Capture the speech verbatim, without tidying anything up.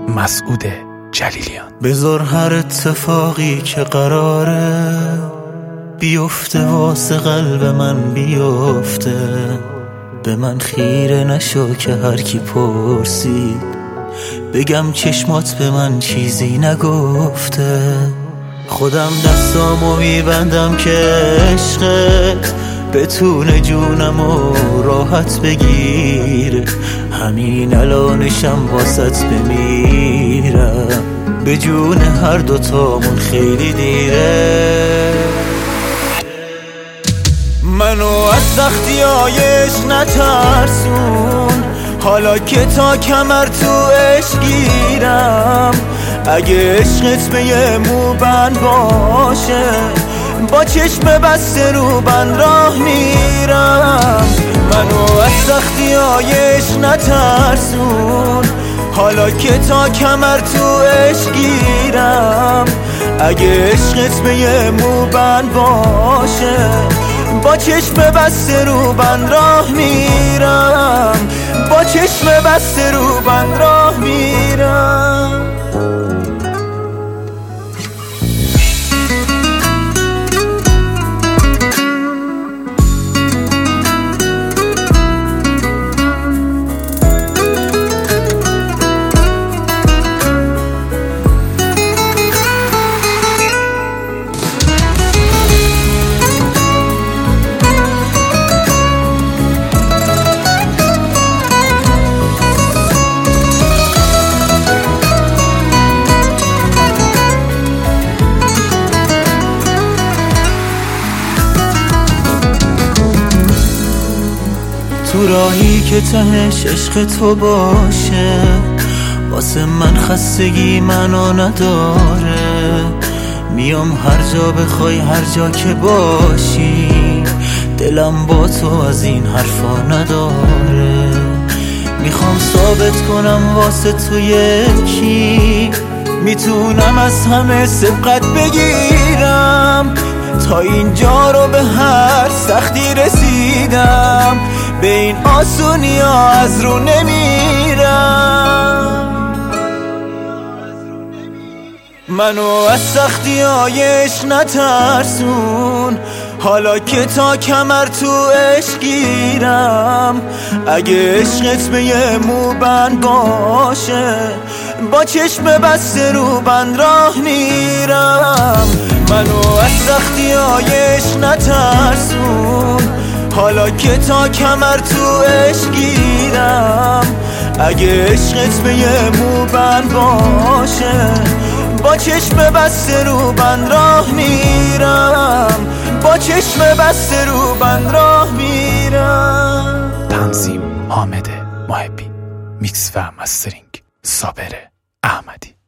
مسعود جلیلیان. بذار هر اتفاقی که قراره بیفته واسه قلب من بیفته، به من خیره نشو که هر کی پرسید بگم چشمات به من چیزی نگفته. خودم دستامو میبندم که عشقت بتونه جونمو راحت بگیره، همین الانشم واسط بمیرم، به جون هر دوتامون خیلی دیره. منو از سختی هایش نترسون، حالا که تا کمر تو عشق گیرم، اگه عشقت به یه موبند باشه با چشم بسته رو بند راه میرم. منو از سختی هایش نترسون، حالا که تا کمر تو عشق گیرم، اگه عشقت به یه موبند باشه با چشم بسته رو بند راه میرم، با چشم بسته رو بند راه میرم. تو راهی که تهش عشق تو باشه، واسه من خستگی منو نداره، میام هر جا بخوای هر جا که باشی، دلم با تو از این حرفا نداره. میخوام ثابت کنم واسه تو یکی، میتونم از همه سبقت بگیرم، تا اینجا رو به هر سختی رسیدم، به این آسونی ها از رو نمیرم. منو از سختی هایش نترسون، حالا که تا کمر تو عشق گیرم، اگه عشقت به یه موبند باشه با چشم بسته رو بند راه میرم. منو از سختی هایش نترسون، حالا که تا کمر تو عشق گیرم، اگه عشقت به یه موبند باشه با چشم بسته رو بند راه میرم، با چشم بسته رو بند راه میرم. تنظیم حامد محبی، میکس و مسترینگ صابر احمدی.